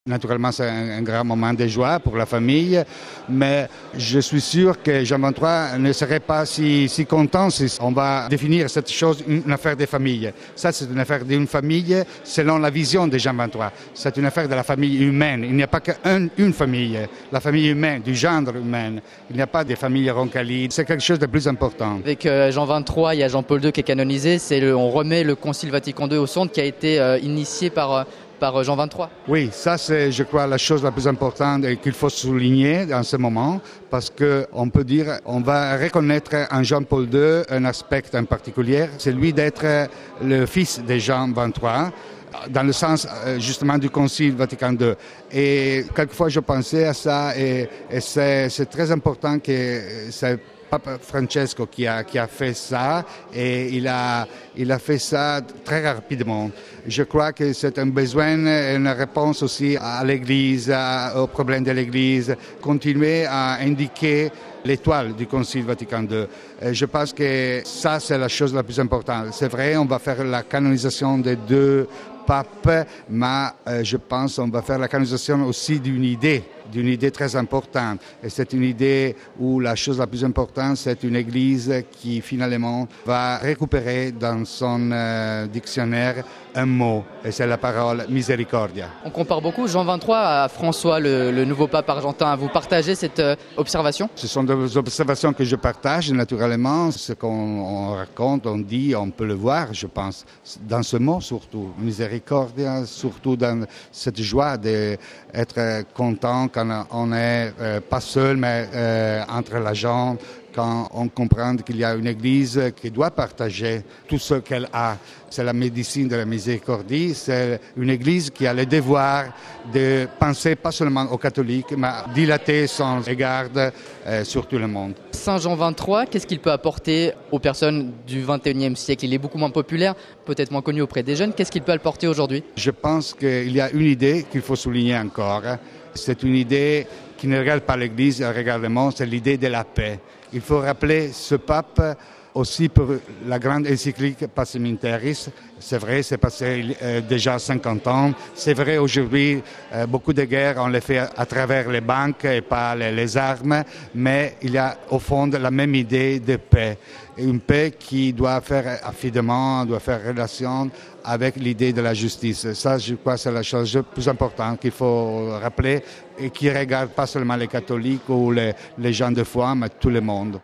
Naturellement, c'est un grand moment de joie pour la famille, mais je suis sûr que Jean 23 ne serait pas si content si on va définir cette chose une affaire de famille. Ça, c'est une affaire d'une famille selon la vision de Jean 23. C'est une affaire de la famille humaine. Il n'y a pas qu'une famille, la famille humaine, du genre humain. Il n'y a pas de famille roncalide. C'est quelque chose de plus important. Avec Jean 23, il y a Jean-Paul II qui est canonisé. On remet le Concile Vatican II au centre qui a été initié par Jean 23. Oui, ça c'est, je crois, la chose la plus importante et qu'il faut souligner dans ce moment, parce qu'on peut dire, on va reconnaître en Jean-Paul II un aspect en particulier, c'est lui d'être le fils de Jean 23, dans le sens justement du Concile Vatican II. Et quelquefois je pensais à ça et c'est très important que c'est Pape Francesco qui a fait ça et il a fait ça très rapidement. Je crois que c'est un besoin, une réponse aussi à l'Église, aux problèmes de l'Église, continuer à indiquer l'étoile du Concile Vatican II. Je pense que ça, c'est la chose la plus importante. C'est vrai, on va faire la canonisation des deux papes, mais je pense qu'on va faire la canonisation aussi d'une idée très importante. Et c'est une idée où la chose la plus importante, c'est une Église qui finalement va récupérer dans son dictionnaire un mot, et c'est la parole miséricordia. On compare beaucoup Jean 23 à François, le nouveau pape argentin. Vous partagez cette observation? Ce sont des observations que je partage naturellement. Ce qu'on raconte, on dit, on peut le voir, je pense, dans ce mot surtout, miséricordia, surtout dans cette joie d'être content quand on n'est pas seul, mais entre la gens, quand on comprend qu'il y a une Église qui doit partager tout ce qu'elle a. C'est la médecine de la miséricordie, c'est une Église qui a le devoir de penser pas seulement aux catholiques, mais dilater son égard sur tout le monde. Saint Jean 23, qu'est-ce qu'il peut apporter aux personnes du XXIe siècle? Il est beaucoup moins populaire, peut-être moins connu auprès des jeunes. Qu'est-ce qu'il peut apporter aujourd'hui? Je pense qu'il y a une idée qu'il faut souligner encore. C'est une idée qui ne regarde pas l'Église, elle regarde le monde, c'est l'idée de la paix. Il faut rappeler ce pape aussi pour la grande encyclique Pacem in Terris. C'est vrai, c'est passé déjà 50 ans. C'est vrai, aujourd'hui, beaucoup de guerres, on les fait à travers les banques et pas les armes, mais il y a au fond la même idée de paix. Une paix qui doit faire affidement, doit faire relation avec l'idée de la justice. Ça, je crois, c'est la chose la plus importante qu'il faut rappeler et qui ne regarde pas seulement les catholiques ou les gens de foi, mais tout le monde.